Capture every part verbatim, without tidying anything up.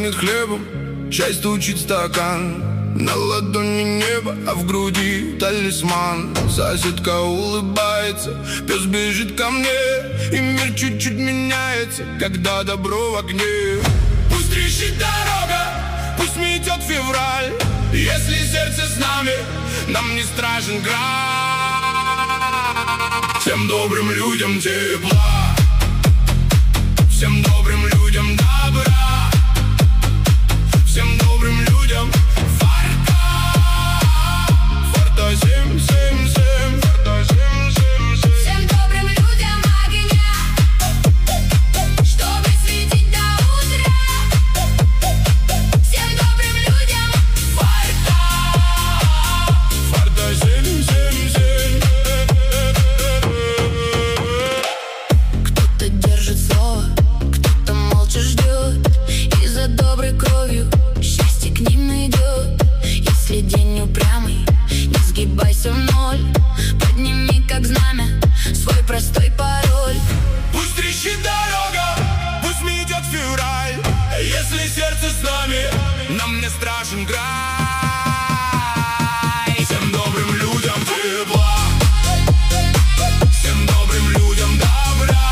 пахнет хлебом, чай стучит стакан. На ладони небо, а в груди талисман. Соседка улыбается, пес бежит ко мне, и мир чуть-чуть меняется, когда добро в огне. Пусть трещит дорога, пусть метет февраль. Если сердце с нами, нам не страшен град. Всем добрым людям тепла, всем добрым людям добра, всем добрым людям фарта. Фарта семь семь семь, фарта семь семь семь. Всем добрым людям огня, чтобы светить до утра. Всем добрым людям фарта. Фарта семь семь семь. Кто-то держит слово, кто-то молча ждет, и за доброй кровью счастье к ним идет. Если день упрямый, не сгибайся в ноль, подними как знамя свой простой пароль. Пусть трещит дорога, пусть метет февраль. Если сердце с нами, нам не страшен край. Всем добрым людям тепла, всем добрым людям добра,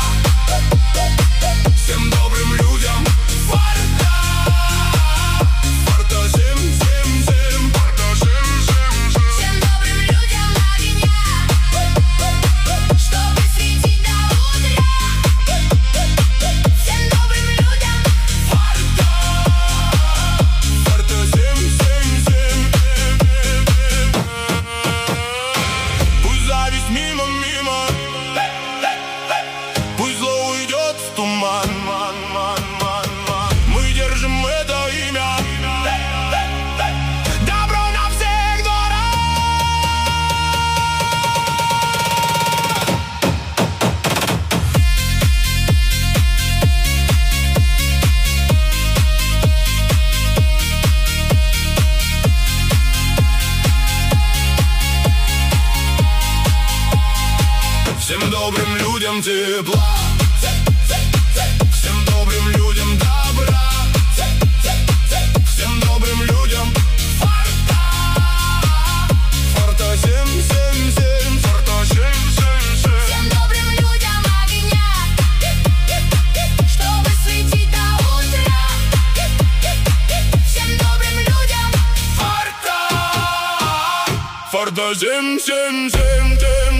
всем добрым людям фарта. Фарта семь семь семь, фарта семь семь семь. Всем добрым людям огня, чтобы светить до утра. Всем добрым людям Фарта, фарта семь семь семь. Пусть зависть мимо, мимо, пусть зло уйдет в туман. Мы держим это имя, добро на всех дворах. Всем добрым людям тепла, всем добрым людям добра, всем добрым людям фарта. Фарта семь семь семь, фарта семь семь семь. Всем добрым людям огня, чтобы светить до утра. Всем добрым людям Фарта, фарта семь семь семь семь.